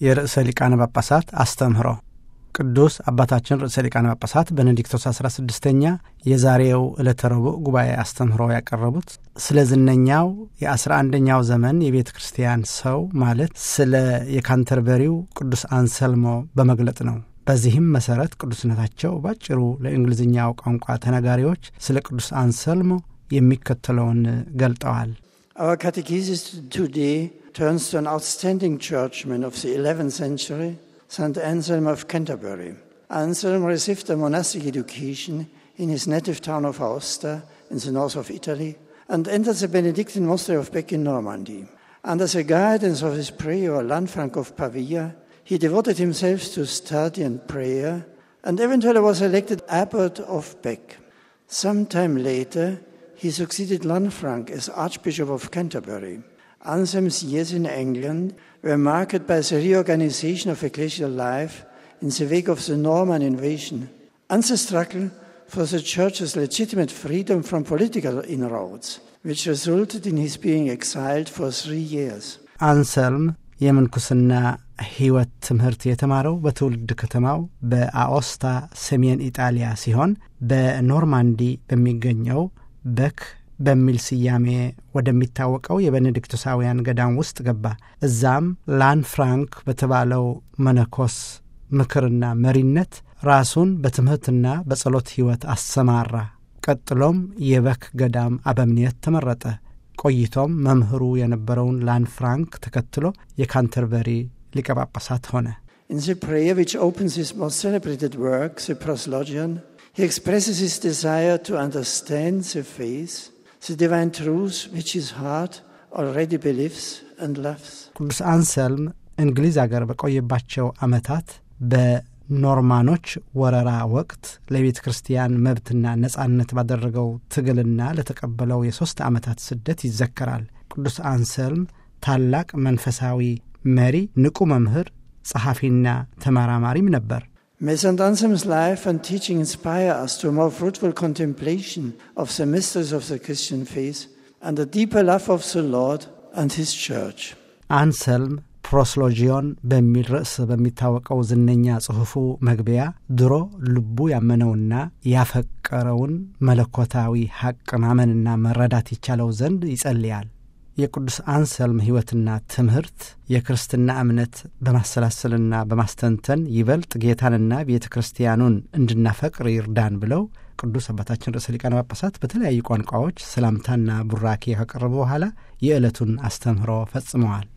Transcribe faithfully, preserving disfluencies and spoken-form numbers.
የርዕሰ ሊቃነ ጳጳሳት አስተምህሮ ቅዱስ አባታችን ርዕሰ ሊቃነ ጳጳሳት ቤኔዲክቶስ አስራ ስድስተኛ የዛሬው ዕለተ ረቡዕ ጉባኤ አስተምህሮ ያቀረቡት ስለ ዝነኛው የአስራ አንደኛው ዘመን የቤተ ክርስቲያን ሰው ማለት ስለ የካንተርበሪው ቅዱስ አንሰልሞ በመግለጥ ነው። በዚህም መሰረት ቅዱስነታቸው ባጭሩ ለእንግሊዝኛው ቋንቋ ተናጋሪዎች ስለ ቅዱስ አንሰልሞ የሚከተለውን ገልጠዋል። Our catechesis today turns to an outstanding churchman of the eleventh century, Saint Anselm of Canterbury. Anselm received a monastic education in his native town of Aosta in the north of Italy and entered the Benedictine monastery of Bec in Normandy. Under the guidance of his prior Lanfranc of Pavia, he devoted himself to study and prayer and eventually was elected abbot of Bec. Some time later, he succeeded Lanfranc as Archbishop of Canterbury. Anselm's years in England were marked by the reorganization of ecclesial life in the wake of the Norman invasion and the struggle for the Church's legitimate freedom from political inroads, which resulted in his being exiled for three years. አንሰልም የምንኩስና ሕይወት ትምህርት የተማረው በትውልድ ከተማው በአኦስታ ሰሜን ኢጣሊያ ሲሆን በኖርማንዲ በሚገኘው በክ በሚል ስያሜ ወደሚታወቀው የቤኔዲክቶሳውያን ገዳም ውስጥ ገባ። እዛም ላንፍራንክ በተባለው መነኮስ ምክርና መሪነት ራሱን በትምህርትና በጸሎት ሕይወት አሰማራ። ቀጥሎም የበክ ገዳም አበምኔት ተመረጠ። ቆይቶም መምህሩ የነበረውን ላንፍራንክ ተከትሎ የካንተርበሪ ሊቀ ጳጳሳት ሆነ። In the prayer which opens his most celebrated work, the Proslogion, he expresses his desire to understand the faith, the divine truth which his heart already believes and loves. ቅዱስ አንሰልም እንግሊዝ አገር በቆየባቸው ዓመታት በኖርማኖች ወረራ ወቅት ለቤተ ክርስቲያን መብትና ነጻነት ባደረገው ትግልና ለተቀበለው የሶስት ዓመታት ስደት ይዘከራል። ቅዱስ አንሰልም ታላቅ መንፈሳዊ መሪ፣ ንቁ መምህር፣ ጸሐፊና ተመራማሪም ነበር። May Saint Anselm's life and teaching inspire us to a more fruitful contemplation of the mysteries of the Christian faith and a deeper love of the Lord and His Church. አንሰልም ፕሮስሎጂዮን በሚል ርዕስ በሚታወቀው ዝነኛ ጽሑፉ መግቢያ ድሮ ልቡ ያመነውና ያፈቀረውን መለኮታዊ ሐቅ ማመንና መረዳት ይቻለው ዘንድ ይጸልያል። የቅዱስ አንሰልም ሕይወትና ትምህርት የክርስትና እምነት በማሰላሰልና በማስተንተን ይበልጥ ጌታንና ቤተ ክርስቲያኑን እንድናፈቅር ይርዳን ብለው ቅዱስ አባታችን ርዕሰ ሊቃነ ጳጳሳት በተለያዩ ቋንቋዎች ሰላምታና ቡራኬ ካቀረቡ በኋላ የዕለቱን አስተምህሮ ፈጽመዋል።